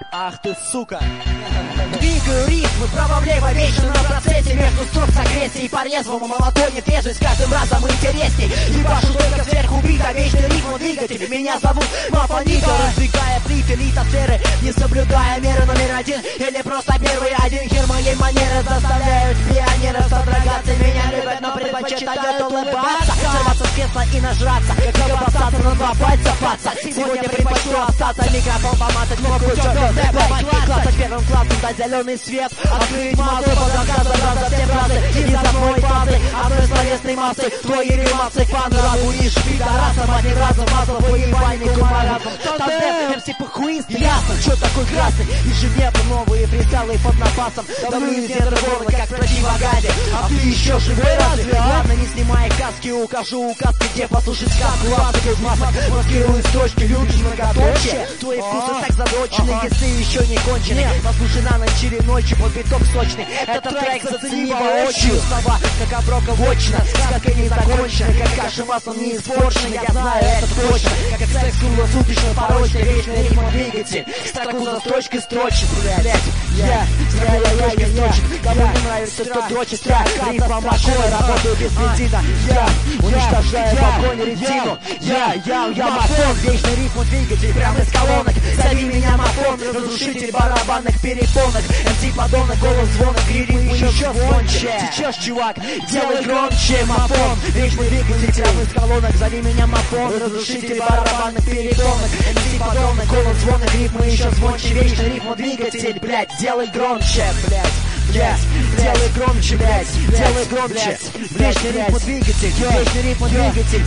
Ах ты, сука! Двигаю ритм вправо-влево, вечно на процессе. Между строк с агрессией по-резвому монотонит трезвость, с каждым разом интересней. Ебашу только сверху бита, вечный ритм двигатель. Меня зовут Мафанита, раздвигая плиты литосферы, не соблюдая меры номер один или просто первый один. Хер моей манеры заставляют пионеров содрогаться. Меня любят, но предпочитают улыбаться, сорваться с кресла и нажраться, как обоссаться на два пальца паца. Сегодня предпочту остаться, микрофон помазать, мокрую черный классать первым классом, дать зеленый свет, открыть мазу под рассказом, раз за все фразы и за мной фазы, одной словесной массы, твои ремасы, фаны, рабуришь, пидорасом, один раз мазал твой ебальный кумаразм. Тандем, МС похуист, ясно, чё такой красный, ежедневно новые фристайлы под напасом, давлю из недр горла, как в противогазе, а ты еще живой разве, ладно, не снимай каски, укажу указки, где послушать сказку, лапки из масок, маскирую строчки, любишь многоточие, твои вкусы так задочены, если еще не кончены, послушай на ночь или ночью под биток сочный, этот трек зацени воочию, слова, как оброка вочина, сказка не закончена, как каша маслом не испорчена, я знаю это точно, как секс круглосуточно порочный, вечный ритм двигатель, строку за строчкой строчит, блядь, я строчит, кому не нравится, тот дрочит, рифма машина, работаю без бензина, я уничтожаю в огонь ретину, я мафон, вечный ритм двигатель, прямо из колонок, зови меня мафон, разрушитель барабанных перепонок, МС подонок, голос звонок, ритм еще звонче, сейчас, чувак, делай громче, мафон, вечный двигатель, прямо из колонок, зови меня мафон, разрушитель барабанных перепонок, МС подонок, голос звонок, ритм еще звонче, вечный ритм двигатель, блядь, делай громче, блядь. Делай громче, блядь, делай громче. Вечный ритм двигатель, вечный ритм двигатель.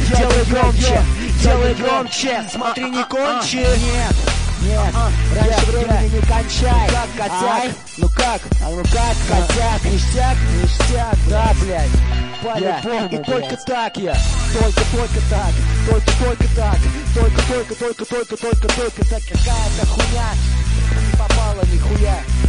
Делай громче, смотри, не кончи. Нет, раньше времени не кончай. Как котяк, ну как, котяк, ништяк, да, блядь. По-любому, и только так я, только так, только так, только так, какая-то хуйня, не попала нихуя.